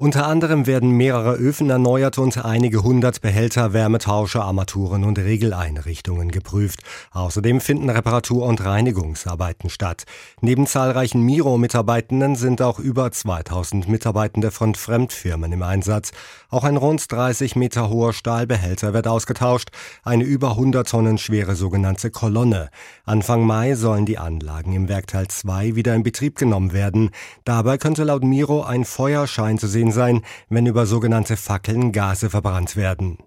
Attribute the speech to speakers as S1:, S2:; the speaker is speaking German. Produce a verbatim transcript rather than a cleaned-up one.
S1: Unter anderem werden mehrere Öfen erneuert und einige hundert Behälter, Wärmetauscher, Armaturen und Regeleinrichtungen geprüft. Außerdem finden Reparatur- und Reinigungsarbeiten statt. Neben zahlreichen Miro-Mitarbeitenden sind auch über zweitausend Mitarbeitende von Fremdfirmen im Einsatz. Auch ein rund dreißig Meter hoher Stahlbehälter wird ausgetauscht, eine über hundert Tonnen schwere sogenannte Kolonne. Anfang Mai sollen die Anlagen im Werkteil zwei wieder in Betrieb genommen werden. Dabei könnte laut Miro ein Feuerschein zu sehen sein, wenn über sogenannte Fackeln Gase verbrannt werden.